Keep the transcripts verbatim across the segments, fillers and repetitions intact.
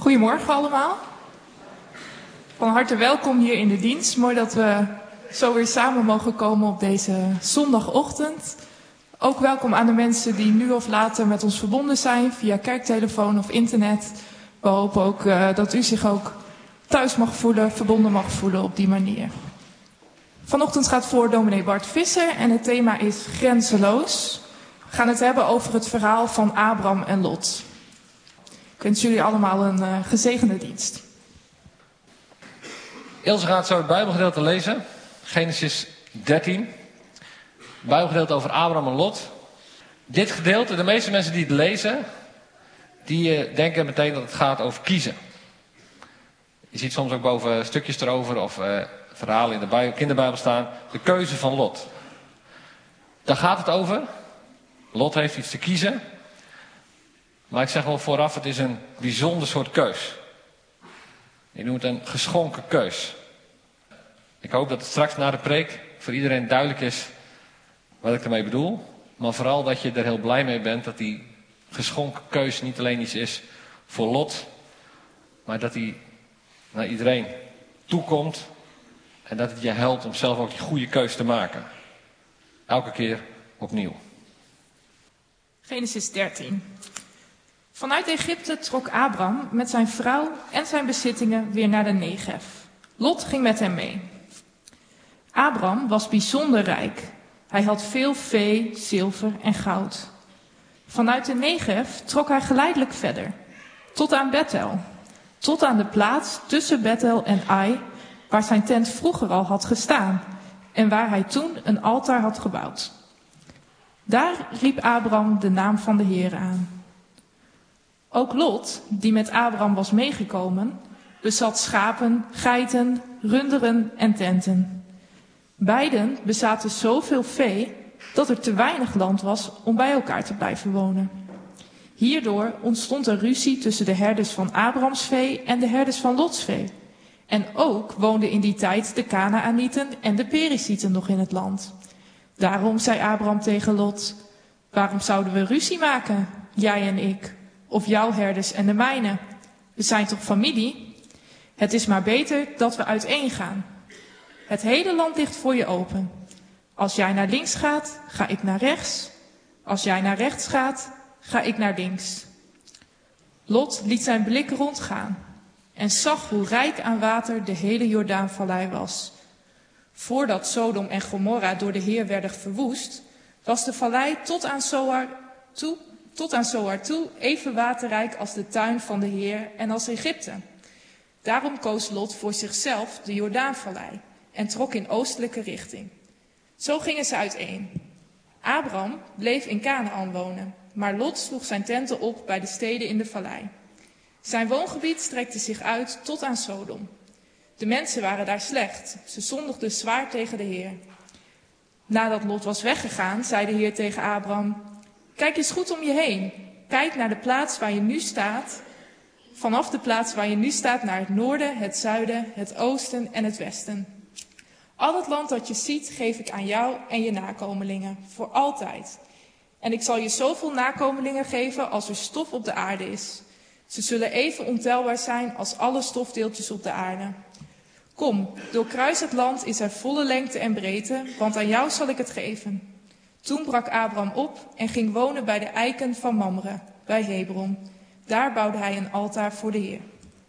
Goedemorgen allemaal. Van harte welkom hier in de dienst. Mooi dat we zo weer samen mogen komen op deze zondagochtend. Ook welkom aan de mensen die nu of later met ons verbonden zijn via kerktelefoon of internet. We hopen ook uh, dat u zich ook thuis mag voelen, verbonden mag voelen op die manier. Vanochtend gaat voor dominee Bart Visser en het thema is grenzeloos. We gaan het hebben over het verhaal van Abraham en Lot. Ik wens jullie allemaal een uh, gezegende dienst. Ilse gaat zo het Bijbelgedeelte lezen. Genesis dertien. Bijbelgedeelte over Abraham en Lot. Dit gedeelte, de meeste mensen die het lezen, die uh, denken meteen dat het gaat over kiezen. Je ziet soms ook boven stukjes erover of uh, verhalen in de Bijbel, kinderbijbel staan. De keuze van Lot. Daar gaat het over. Lot heeft iets te kiezen. Maar ik zeg wel vooraf, het is een bijzonder soort keus. Ik noem het een geschonken keus. Ik hoop dat het straks na de preek voor iedereen duidelijk is wat ik ermee bedoel. Maar vooral dat je er heel blij mee bent dat die geschonken keus niet alleen iets is voor Lot. Maar dat die naar iedereen toekomt. En dat het je helpt om zelf ook die goede keus te maken. Elke keer opnieuw. Genesis dertien. Vanuit Egypte trok Abraham met zijn vrouw en zijn bezittingen weer naar de Negev. Lot ging met hem mee. Abraham was bijzonder rijk. Hij had veel vee, zilver en goud. Vanuit de Negev trok hij geleidelijk verder, tot aan Bethel. Tot aan de plaats tussen Bethel en Ai, waar zijn tent vroeger al had gestaan en waar hij toen een altaar had gebouwd. Daar riep Abraham de naam van de Heer aan. Ook Lot, die met Abraham was meegekomen, bezat schapen, geiten, runderen en tenten. Beiden bezaten zoveel vee dat er te weinig land was om bij elkaar te blijven wonen. Hierdoor ontstond er ruzie tussen de herders van Abrahams vee en de herders van Lots vee. En ook woonden in die tijd de Kanaanieten en de Perizieten nog in het land. Daarom zei Abraham tegen Lot: waarom zouden we ruzie maken, jij en ik? Of jouw herders en de mijne. We zijn toch familie? Het is maar beter dat we uiteen gaan. Het hele land ligt voor je open. Als jij naar links gaat, ga ik naar rechts. Als jij naar rechts gaat, ga ik naar links. Lot liet zijn blik rondgaan en zag hoe rijk aan water de hele Jordaanvallei was. Voordat Sodom en Gomorra door de Heer werden verwoest, was de vallei tot aan Zoar toe Tot aan Zoar toe even waterrijk als de tuin van de Heer en als Egypte. Daarom koos Lot voor zichzelf de Jordaanvallei en trok in oostelijke richting. Zo gingen ze uiteen. Abraham bleef in Kanaan wonen, maar Lot sloeg zijn tenten op bij de steden in de vallei. Zijn woongebied strekte zich uit tot aan Sodom. De mensen waren daar slecht, ze zondigden zwaar tegen de Heer. Nadat Lot was weggegaan, zei de Heer tegen Abraham: kijk eens goed om je heen. Kijk naar de plaats waar je nu staat. Vanaf de plaats waar je nu staat naar het noorden, het zuiden, het oosten en het westen. Al het land dat je ziet geef ik aan jou en je nakomelingen, voor altijd. En ik zal je zoveel nakomelingen geven als er stof op de aarde is. Ze zullen even ontelbaar zijn als alle stofdeeltjes op de aarde. Kom, doorkruis het land in zijn volle lengte en breedte, want aan jou zal ik het geven. Toen brak Abraham op en ging wonen bij de eiken van Mamre, bij Hebron. Daar bouwde hij een altaar voor de Heer.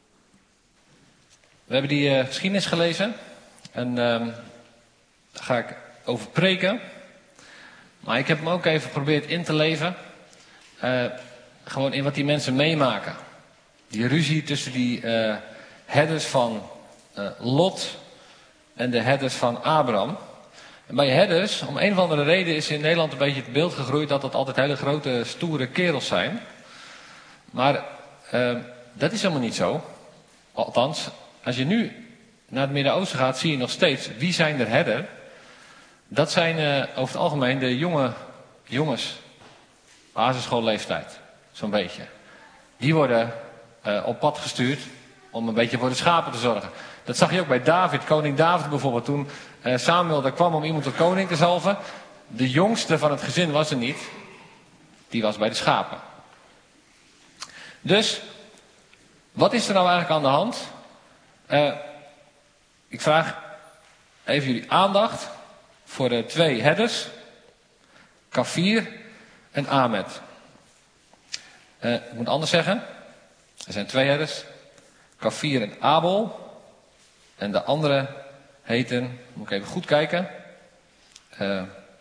We hebben die uh, geschiedenis gelezen. En uh, daar ga ik over preken. Maar ik heb hem ook even geprobeerd in te leven. Uh, gewoon in wat die mensen meemaken. Die ruzie tussen die uh, herders van uh, Lot en de herders van Abraham. En bij herders, om een of andere reden is in Nederland een beetje het beeld gegroeid dat dat altijd hele grote, stoere kerels zijn. Maar uh, dat is helemaal niet zo. Althans, als je nu naar het Midden-Oosten gaat, zie je nog steeds wie zijn er herder. Dat zijn uh, over het algemeen de jonge jongens, basisschoolleeftijd, zo'n beetje. Die worden uh, op pad gestuurd om een beetje voor de schapen te zorgen. Dat zag je ook bij David, koning David bijvoorbeeld. Toen uh, Samuel daar kwam om iemand tot koning te zalven. De jongste van het gezin was er niet. Die was bij de schapen. Dus Wat is er nou eigenlijk aan de hand? Uh, ik vraag even jullie aandacht voor de twee herders. Kafir en Ahmed. Uh, ik moet anders zeggen. Er zijn twee herders. Kafir en Abel. En de andere heten, moet ik even goed kijken. Uh,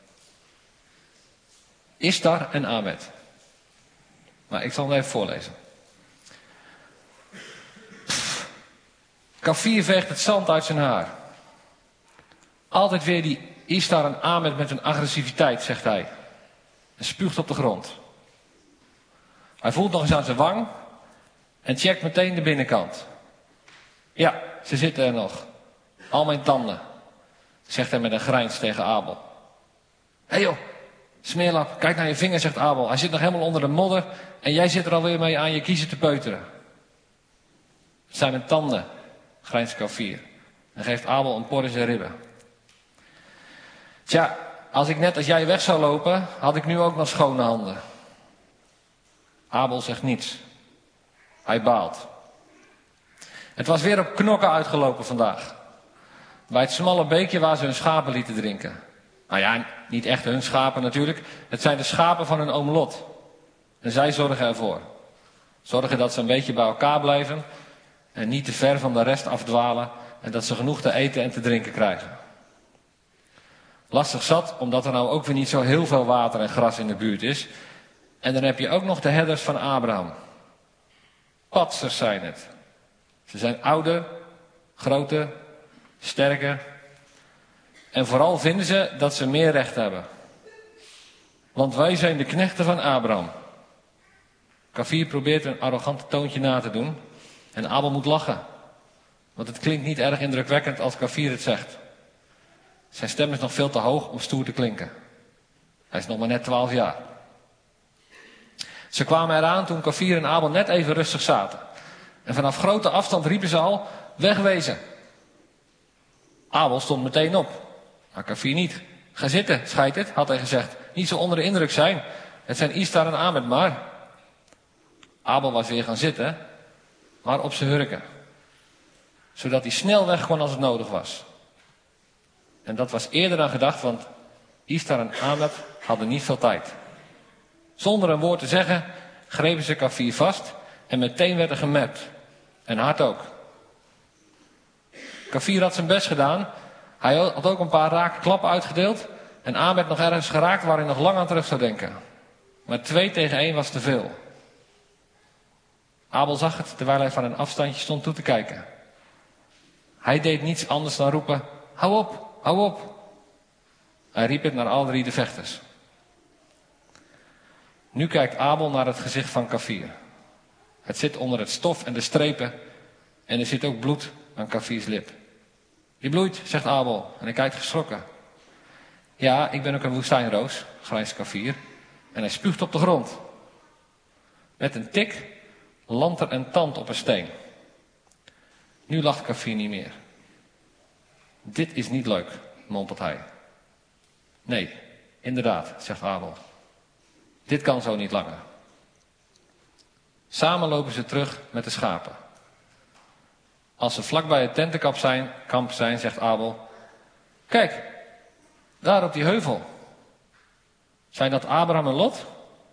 Ishtar en Ahmed. Maar ik zal hem even voorlezen. Pff, Kafir veegt het zand uit zijn haar. Altijd weer die Ishtar en Ahmed met hun agressiviteit, zegt hij. En spuugt op de grond. Hij voelt nog eens aan zijn wang. En checkt meteen de binnenkant. Ja, ze zitten er nog. Al mijn tanden. Zegt hij met een grijns tegen Abel. Hé hey joh, smeerlap, kijk naar je vinger, zegt Abel. Hij zit nog helemaal onder de modder. En jij zit er alweer mee aan je kiezen te peuteren. Het zijn mijn tanden, grijnst Kafir. En geeft Abel een por in zijn ribben. Tja, als ik net als jij weg zou lopen, had ik nu ook nog schone handen. Abel zegt niets. Hij baalt. Het was weer op knokken uitgelopen vandaag. Bij het smalle beekje waar ze hun schapen lieten drinken. Nou ja, niet echt hun schapen natuurlijk. Het zijn de schapen van hun oom Lot. En zij zorgen ervoor. Zorgen dat ze een beetje bij elkaar blijven. En niet te ver van de rest afdwalen. En dat ze genoeg te eten en te drinken krijgen. Lastig zat, omdat er nou ook weer niet zo heel veel water en gras in de buurt is. En dan heb je ook nog de herders van Abraham. Patsers zijn het. Ze zijn ouder, groter, sterker. En vooral vinden ze dat ze meer recht hebben. Want wij zijn de knechten van Abraham. Kafir probeert een arrogant toontje na te doen. En Abel moet lachen. Want het klinkt niet erg indrukwekkend als Kafir het zegt. Zijn stem is nog veel te hoog om stoer te klinken. Hij is nog maar net twaalf jaar. Ze kwamen eraan toen Kafir en Abel net even rustig zaten. En vanaf grote afstand riepen ze al, wegwezen. Abel stond meteen op. Maar Kafir niet. Ga zitten, schijt het, had hij gezegd. Niet zo onder de indruk zijn. Het zijn Ishtar en Ahmed maar. Abel was weer gaan zitten, maar op zijn hurken. Zodat hij snel weg kon als het nodig was. En dat was eerder dan gedacht, want Ishtar en Ahmed hadden niet veel tijd. Zonder een woord te zeggen, grepen ze Kafir vast en meteen werd er gemept. En hard ook. Kafir had zijn best gedaan. Hij had ook een paar rake klappen uitgedeeld. En Ahmed nog ergens geraakt waar hij nog lang aan terug zou denken. Maar twee tegen één was te veel. Abel zag het terwijl hij van een afstandje stond toe te kijken. Hij deed niets anders dan roepen, hou op, hou op. Hij riep het naar alle drie de vechters. Nu kijkt Abel naar het gezicht van Kafir. Het zit onder het stof en de strepen. En er zit ook bloed aan Kafirs lip. Je bloeit, zegt Abel. En hij kijkt geschrokken. Ja, ik ben ook een woestijnroos, grijnst Kafir. En hij spuugt op de grond. Met een tik landt er een tand op een steen. Nu lacht Kafir niet meer. Dit is niet leuk, mompelt hij. Nee, inderdaad, zegt Abel. Dit kan zo niet langer. Samen lopen ze terug met de schapen. Als ze vlakbij het tentenkamp zijn, kamp zijn, zegt Abel. Kijk, daar op die heuvel. Zijn dat Abraham en Lot?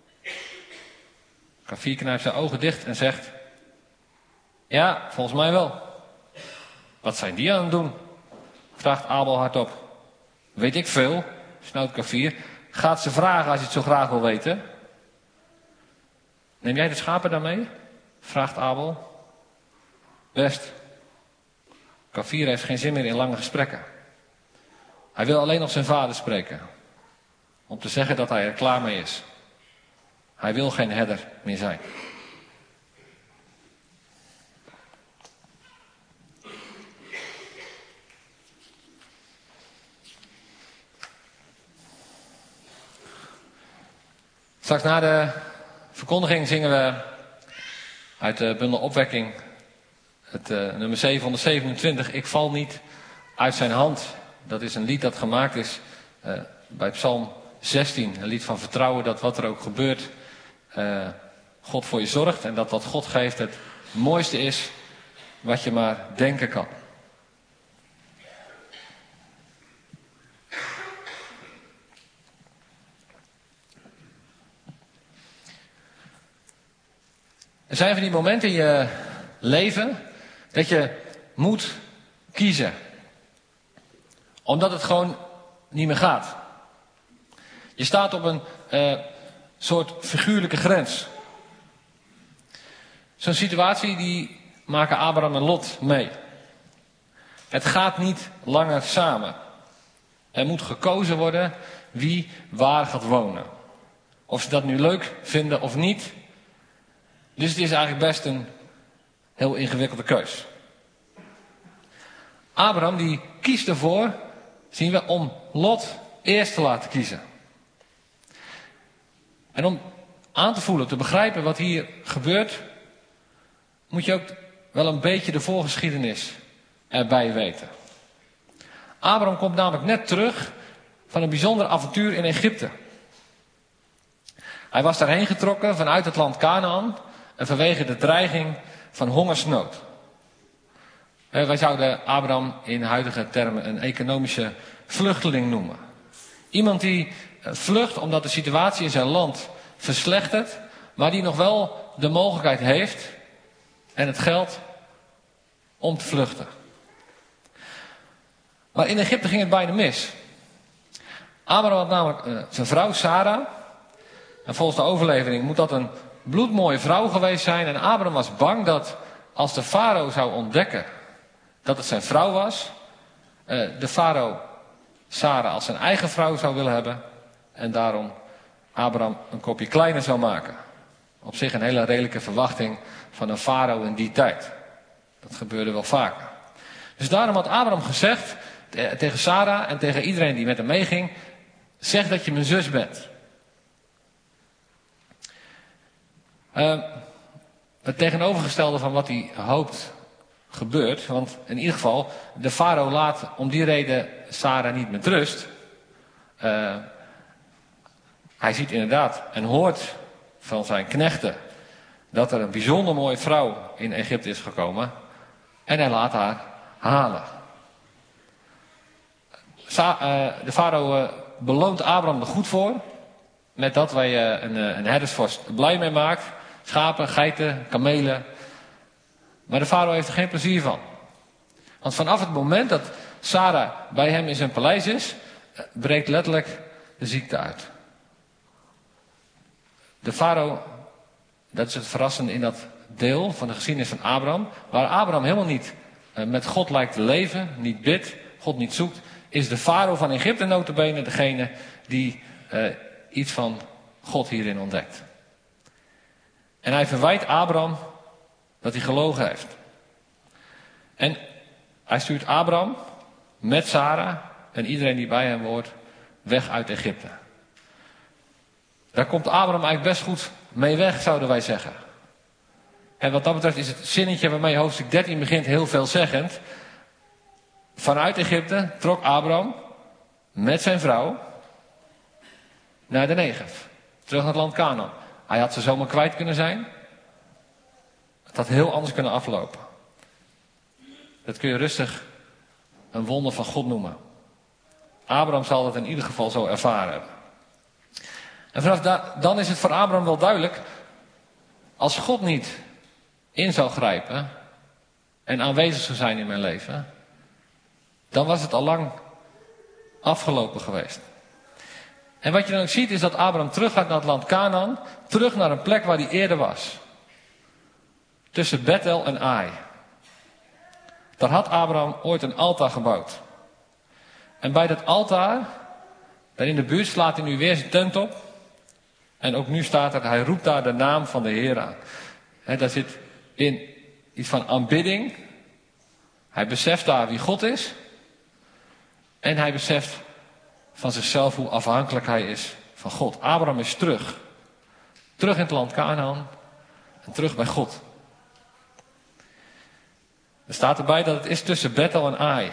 Kafir knijpt zijn ogen dicht en zegt. Ja, volgens mij wel. Wat zijn die aan het doen? Vraagt Abel hardop. Weet ik veel, snauwt Kafir. Gaat ze vragen als je het zo graag wil weten. Neem jij de schapen dan mee? Vraagt Abel. Best. Kafir heeft geen zin meer in lange gesprekken. Hij wil alleen nog zijn vader spreken. Om te zeggen dat hij er klaar mee is. Hij wil geen herder meer zijn. Straks na de verkondiging zingen we uit de bundel Opwekking het uh, nummer zevenhonderdzevenentwintig. Ik val niet uit zijn hand. Dat is een lied dat gemaakt is uh, bij Psalm zestien. Een lied van vertrouwen dat wat er ook gebeurt, uh, God voor je zorgt. En dat wat God geeft, het mooiste is wat je maar denken kan. Er zijn van die momenten in je leven dat je moet kiezen. Omdat het gewoon niet meer gaat. Je staat op een uh, soort figuurlijke grens. Zo'n situatie die maken Abraham en Lot mee. Het gaat niet langer samen. Er moet gekozen worden wie waar gaat wonen. Of ze dat nu leuk vinden of niet. Dus het is eigenlijk best een heel ingewikkelde keus. Abraham die kiest ervoor, zien we, om Lot eerst te laten kiezen. En om aan te voelen, te begrijpen wat hier gebeurt, moet je ook wel een beetje de voorgeschiedenis erbij weten. Abraham komt namelijk net terug van een bijzonder avontuur in Egypte. Hij was daarheen getrokken vanuit het land Kanaan en vanwege de dreiging van hongersnood. Wij zouden Abraham in huidige termen een economische vluchteling noemen. Iemand die vlucht omdat de situatie in zijn land verslechtert, maar die nog wel de mogelijkheid heeft en het geld om te vluchten. Maar in Egypte ging het bijna mis. Abraham had namelijk uh, zijn vrouw Sarah. En volgens de overlevering moet dat een bloedmooie vrouw geweest zijn. En Abraham was bang dat als de farao zou ontdekken dat het zijn vrouw was, uh, de farao Sarah als zijn eigen vrouw zou willen hebben. En daarom Abraham een kopje kleiner zou maken. Op zich een hele redelijke verwachting van een farao in die tijd. Dat gebeurde wel vaker. Dus daarom had Abraham gezegd tegen Sarah en tegen iedereen die met hem meeging: zeg dat je mijn zus bent. Uh, het tegenovergestelde van wat hij hoopt gebeurt. Want in ieder geval, de farao laat om die reden Sarah niet met rust. Uh, hij ziet inderdaad en hoort van zijn knechten dat er een bijzonder mooie vrouw in Egypte is gekomen. En hij laat haar halen. Sa- uh, de farao uh, beloont Abraham er goed voor. Met dat wij uh, een, uh, een herdersvorst blij mee maakt. Schapen, geiten, kamelen. Maar de farao heeft er geen plezier van. Want vanaf het moment dat Sarah bij hem in zijn paleis is, uh, breekt letterlijk de ziekte uit. De farao, dat is het verrassende in dat deel van de geschiedenis van Abraham, waar Abraham helemaal niet uh, met God lijkt te leven, niet bidt, God niet zoekt, is de farao van Egypte nota bene degene die uh, iets van God hierin ontdekt. En hij verwijt Abraham dat hij gelogen heeft. En hij stuurt Abraham met Sarah en iedereen die bij hem hoort weg uit Egypte. Daar komt Abraham eigenlijk best goed mee weg, zouden wij zeggen. En wat dat betreft is het zinnetje waarmee hoofdstuk dertien begint heel veelzeggend. Vanuit Egypte trok Abraham met zijn vrouw naar de Negev. Terug naar het land Kanaan. Hij had ze zomaar kwijt kunnen zijn. Het had heel anders kunnen aflopen. Dat kun je rustig een wonder van God noemen. Abraham zal dat in ieder geval zo ervaren hebben. En vanaf da- dan is het voor Abraham wel duidelijk, als God niet in zou grijpen en aanwezig zou zijn in mijn leven, dan was het al lang afgelopen geweest. En wat je dan ook ziet is dat Abraham terug gaat naar het land Kanaan, terug naar een plek waar hij eerder was. Tussen Bethel en Ai. Daar had Abraham ooit een altaar gebouwd. En bij dat altaar, daar in de buurt, slaat hij nu weer zijn tent op. En ook nu staat er, hij roept daar de naam van de Heer aan. He, daar zit in iets van aanbidding. Hij beseft daar wie God is. En hij beseft van zichzelf hoe afhankelijk hij is van God. Abraham is terug. Terug in het land Kanaan. En terug bij God. Er staat erbij dat het is tussen Bethel en Ai.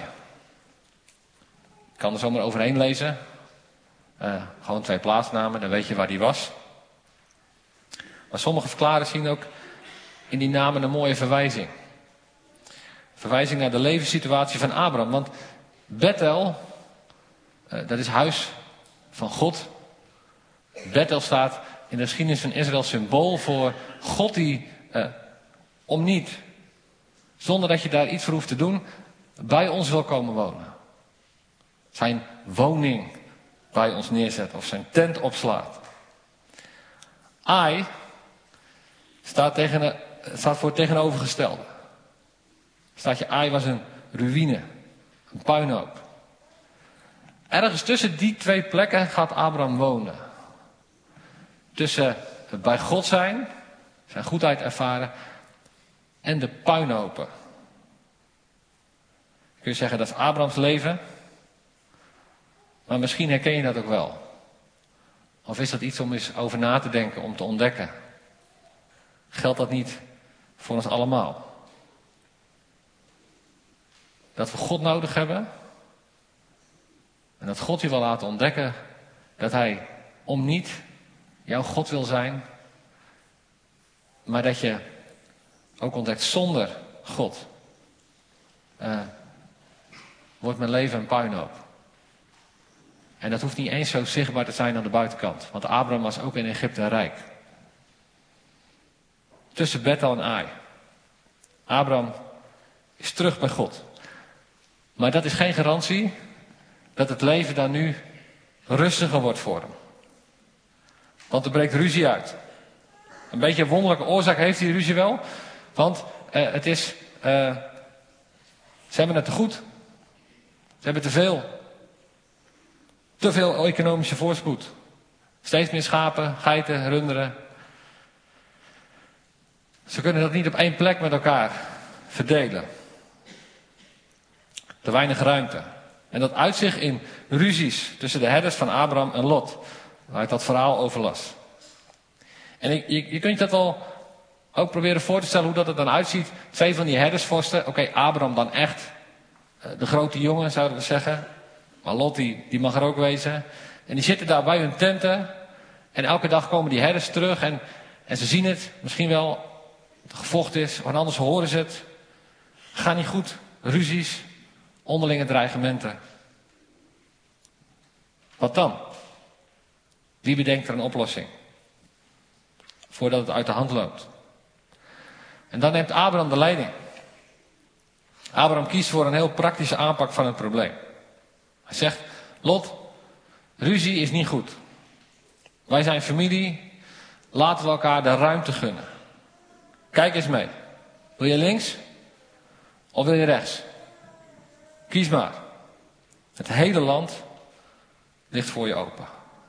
Ik kan er zomaar overheen lezen. Uh, gewoon twee plaatsnamen, dan weet je waar die was. Maar sommige verklaringen zien ook in die namen een mooie verwijzing. Verwijzing naar de levenssituatie van Abraham. Want Bethel, uh, dat is huis van God. Bethel staat in de geschiedenis van Israël symbool voor God die uh, om niet, zonder dat je daar iets voor hoeft te doen, bij ons wil komen wonen. Zijn woning bij ons neerzet of zijn tent opslaat. Ai staat, tegen, staat voor het tegenovergestelde. Staat je, Ai was een ruïne, een puinhoop. Ergens tussen die twee plekken gaat Abraham wonen. Tussen het bij God zijn, zijn goedheid ervaren, en de puinhopen. Kun je zeggen, dat is Abrahams leven. Maar misschien herken je dat ook wel. Of is dat iets om eens over na te denken, om te ontdekken? Geldt dat niet voor ons allemaal? Dat we God nodig hebben. En dat God je wil laten ontdekken dat hij om niet jouw God wil zijn. Maar dat je ook ontdekt, zonder God uh, wordt mijn leven een puinhoop. En dat hoeft niet eens zo zichtbaar te zijn aan de buitenkant. Want Abraham was ook in Egypte rijk. Tussen Bethel en Ai. Abraham is terug bij God. Maar dat is geen garantie dat het leven daar nu rustiger wordt voor hem. Want er breekt ruzie uit. Een beetje een wonderlijke oorzaak heeft die ruzie wel. Want uh, het is... Uh, ze hebben het te goed. Ze hebben te veel. Te veel economische voorspoed. Steeds meer schapen, geiten, runderen. Ze kunnen dat niet op één plek met elkaar verdelen. Te weinig ruimte. En dat uit zich in ruzies tussen de herders van Abraham en Lot. Waar ik dat verhaal over las. En je, je, je kunt je dat wel ook proberen voor te stellen hoe dat er dan uitziet. Twee van die herdersvorsten. Oké, okay, Abraham dan echt. De grote jongen zouden we zeggen. Maar Lot die, die mag er ook wezen. En die zitten daar bij hun tenten. En elke dag komen die herders terug. En, en ze zien het. Misschien wel. Dat het gevochten is. Want anders horen ze het. Gaat niet goed. Ruzies. Onderlinge dreigementen. Wat dan? Wie bedenkt er een oplossing? Voordat het uit de hand loopt. En dan neemt Abraham de leiding. Abraham kiest voor een heel praktische aanpak van het probleem. Hij zegt, Lot, ruzie is niet goed. Wij zijn familie, laten we elkaar de ruimte gunnen. Kijk eens mee. Wil je links of wil je rechts? Kies maar. Het hele land ligt voor je open.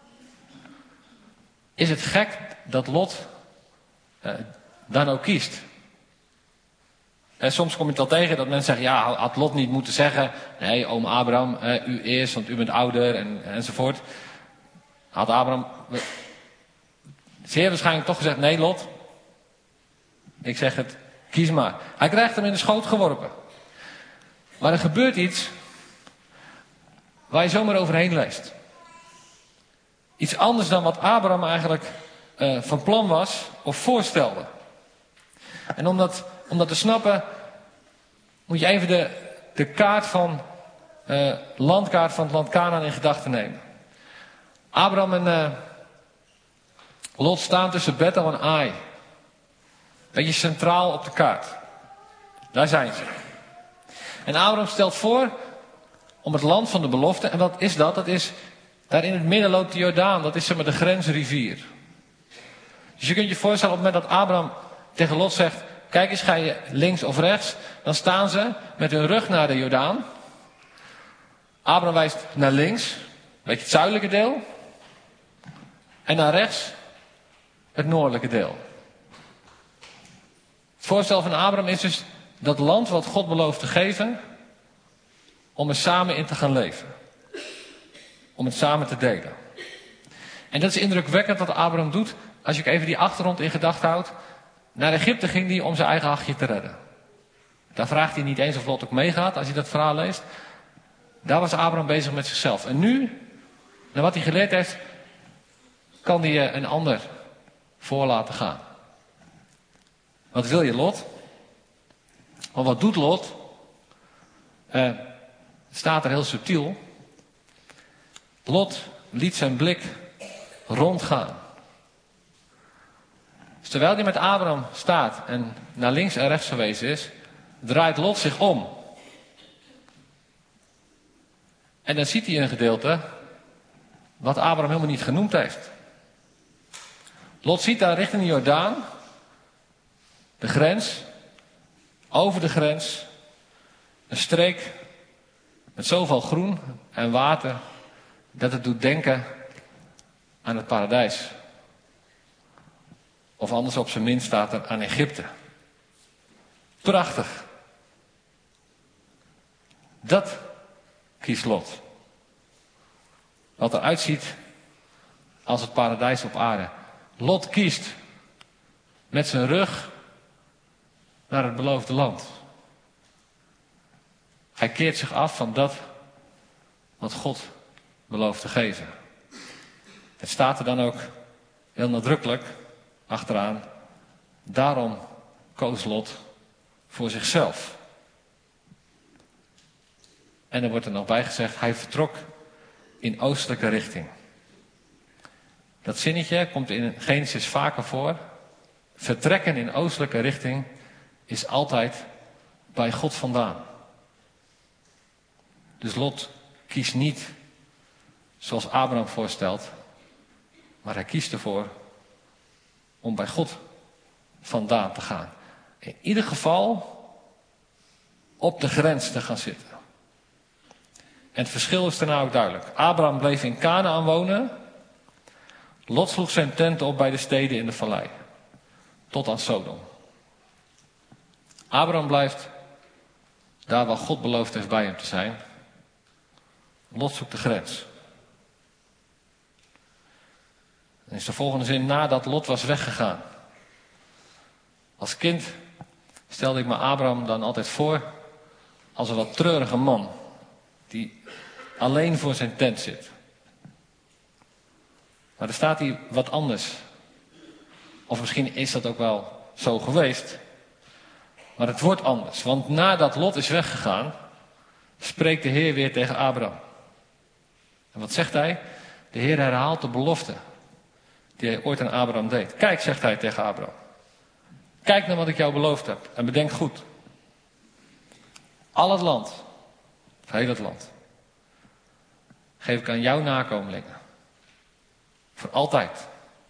Is het gek dat Lot eh, dan ook kiest? En soms kom je het al tegen dat mensen zeggen, ja, had Lot niet moeten zeggen, nee, oom Abraham, eh, u eerst, want u bent ouder en, enzovoort. Had Abraham zeer waarschijnlijk toch gezegd, nee Lot, ik zeg het, kies maar. Hij krijgt hem in de schoot geworpen. Maar er gebeurt iets waar je zomaar overheen leest. Iets anders dan wat Abraham eigenlijk uh, van plan was of voorstelde. En om dat, om dat te snappen, moet je even de, de kaart van, uh, landkaart van het land Kanaan in gedachten nemen. Abraham en uh, Lot staan tussen Bethel en Ai. Beetje centraal op de kaart. Daar zijn ze. En Abraham stelt voor om het land van de belofte. En wat is dat? Dat is, daar in het midden loopt de Jordaan. Dat is zeg maar de grensrivier. Dus je kunt je voorstellen op het moment dat Abraham tegen Lot zegt, kijk eens, ga je links of rechts? Dan staan ze met hun rug naar de Jordaan. Abraham wijst naar links, een beetje het zuidelijke deel. En naar rechts, het noordelijke deel. Het voorstel van Abraham is dus dat land wat God belooft te geven, om er samen in te gaan leven. Om het samen te delen. En dat is indrukwekkend wat Abraham doet, als je ook even die achtergrond in gedachten houdt. Naar Egypte ging hij om zijn eigen hachje te redden. Daar vraagt hij niet eens of Lot ook meegaat, als je dat verhaal leest. Daar was Abraham bezig met zichzelf. En nu, naar wat hij geleerd heeft, kan hij een ander voor laten gaan. Wat wil je, Lot? Maar wat doet Lot? Uh, het staat er heel subtiel. Lot liet zijn blik rondgaan. Dus terwijl hij met Abraham staat en naar links en rechts gewezen is, draait Lot zich om. En dan ziet hij een gedeelte wat Abraham helemaal niet genoemd heeft. Lot ziet daar richting de Jordaan, de grens, over de grens, een streek met zoveel groen en water dat het doet denken aan het paradijs. Of anders op zijn minst staat er aan Egypte. Prachtig. Dat kiest Lot. Wat eruit ziet als het paradijs op aarde. Lot kiest met zijn rug naar het beloofde land. Hij keert zich af van dat wat God belooft te geven. Het staat er dan ook heel nadrukkelijk achteraan. Daarom koos Lot voor zichzelf. En er wordt er nog bij gezegd, hij vertrok in oostelijke richting. Dat zinnetje komt in Genesis vaker voor. Vertrekken in oostelijke richting is altijd bij God vandaan. Dus Lot kiest niet zoals Abraham voorstelt, maar hij kiest ervoor om bij God vandaan te gaan. In ieder geval op de grens te gaan zitten. En het verschil is daarna ook duidelijk. Abraham bleef in Kanaan wonen. Lot sloeg zijn tenten op bij de steden in de vallei. Tot aan Sodom. Abraham blijft daar waar God beloofd heeft bij hem te zijn. Lot zoekt de grens. Dan is de volgende zin, nadat Lot was weggegaan. Als kind stelde ik me Abraham dan altijd voor als een wat treurige man. Die alleen voor zijn tent zit. Maar er staat hier wat anders. Of misschien is dat ook wel zo geweest. Maar het wordt anders. Want nadat Lot is weggegaan, spreekt de Heer weer tegen Abraham. En wat zegt hij? De Heer herhaalt de belofte die hij ooit aan Abraham deed. Kijk, zegt hij tegen Abraham. Kijk naar wat ik jou beloofd heb. En bedenk goed. Al het land, het hele het land, geef ik aan jouw nakomelingen. Voor altijd.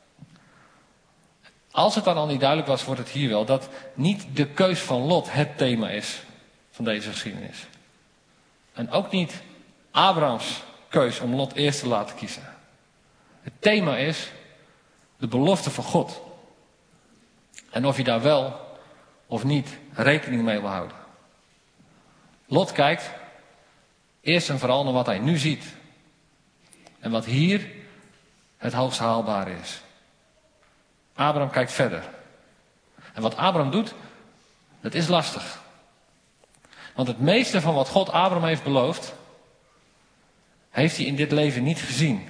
Als het dan al niet duidelijk was, wordt het hier wel dat niet de keus van Lot het thema is van deze geschiedenis. En ook niet Abrahams keus om Lot eerst te laten kiezen. Het thema is de belofte van God. En of je daar wel of niet rekening mee wil houden. Lot kijkt eerst en vooral naar wat hij nu ziet. En wat hier het hoogst haalbare is. Abraham kijkt verder. En wat Abraham doet, dat is lastig. Want het meeste van wat God Abraham heeft beloofd, heeft hij in dit leven niet gezien.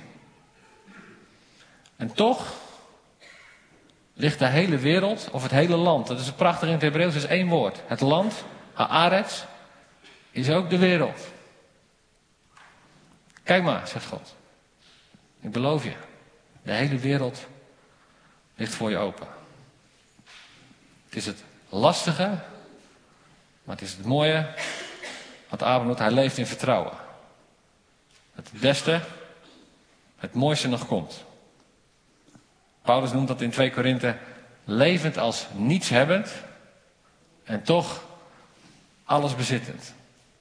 En toch ligt de hele wereld, of het hele land, dat is het prachtige in het Hebreeuws, is één woord. Het land, haaretz, is ook de wereld. Kijk maar, zegt God. Ik beloof je, de hele wereld ligt voor je open. Het is het lastige, maar het is het mooie wat Abraham doet. Hij leeft in vertrouwen. Het beste, het mooiste nog komt. Paulus noemt dat in twee Korinthe levend als nietshebbend en toch alles bezittend.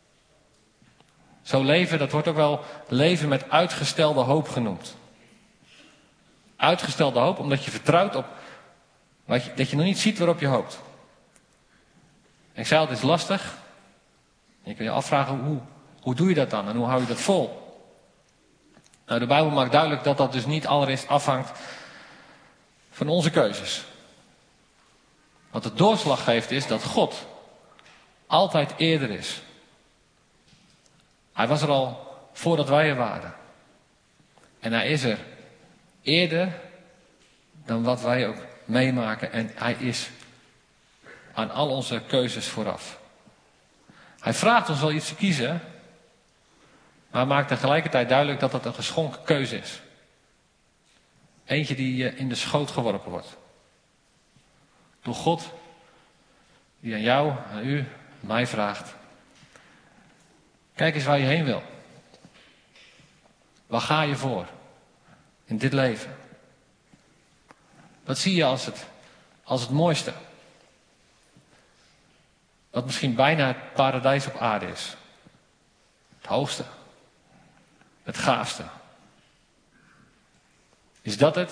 Zo leven, dat wordt ook wel leven met uitgestelde hoop genoemd. Uitgestelde hoop, omdat je vertrouwt op wat je, dat je nog niet ziet waarop je hoopt. Ik zei al, het is lastig. Je kunt je afvragen, hoe, hoe doe je dat dan en hoe hou je dat vol? Nou, de Bijbel maakt duidelijk dat dat dus niet allereerst afhangt van onze keuzes. Wat de doorslag geeft is dat God altijd eerder is. Hij was er al voordat wij er waren. En hij is er eerder dan wat wij ook meemaken. En hij is aan al onze keuzes vooraf. Hij vraagt ons wel iets te kiezen, maar maakt tegelijkertijd duidelijk dat het een geschonken keuze is. Eentje die in de schoot geworpen wordt. Door God, die aan jou, aan u, aan mij vraagt. Kijk eens waar je heen wil. Waar ga je voor in dit leven? Wat zie je als het, als het mooiste? Wat misschien bijna het paradijs op aarde is. Het hoogste. Het gaafste. Is dat het?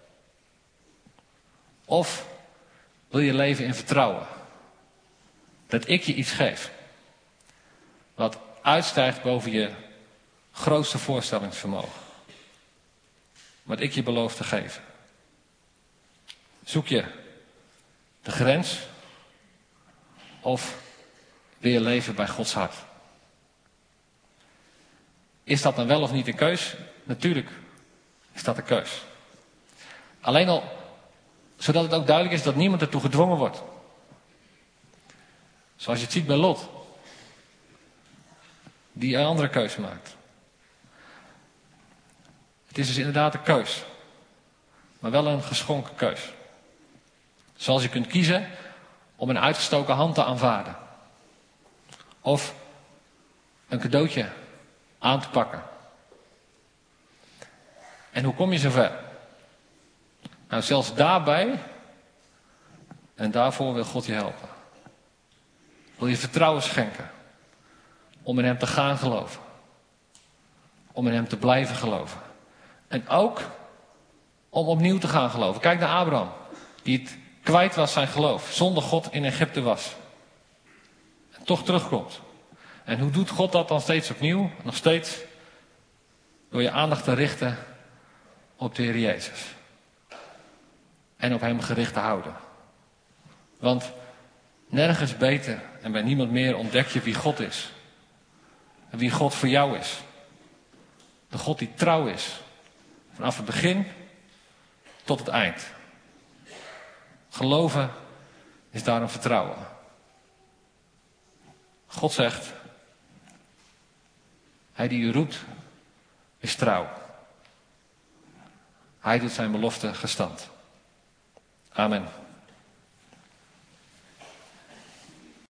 Of wil je leven in vertrouwen? Dat ik je iets geef. Wat uitstijgt boven je grootste voorstellingsvermogen. Wat ik je beloof te geven. Zoek je de grens? Of wil je leven bij Gods hart? Is dat dan wel of niet een keus? Natuurlijk is dat een keus. Alleen al, zodat het ook duidelijk is dat niemand ertoe gedwongen wordt. Zoals je het ziet bij Lot. Die een andere keuze maakt. Het is dus inderdaad een keus. Maar wel een geschonken keus. Zoals je kunt kiezen om een uitgestoken hand te aanvaarden. Of een cadeautje aan te pakken. En hoe kom je zover? Nou, zelfs daarbij, en daarvoor wil God je helpen. Wil je vertrouwen schenken. Om in hem te gaan geloven. Om in hem te blijven geloven. En ook om opnieuw te gaan geloven. Kijk naar Abraham. Die het kwijt was zijn geloof. Zonder God in Egypte was. En toch terugkomt. En hoe doet God dat dan steeds opnieuw? Nog steeds door je aandacht te richten op de Heer Jezus. En op hem gericht te houden. Want nergens beter en bij niemand meer ontdek je wie God is. En wie God voor jou is. De God die trouw is. Vanaf het begin tot het eind. Geloven is daarom vertrouwen. God zegt, hij die u roept, is trouw. Hij doet zijn belofte gestand. Amen.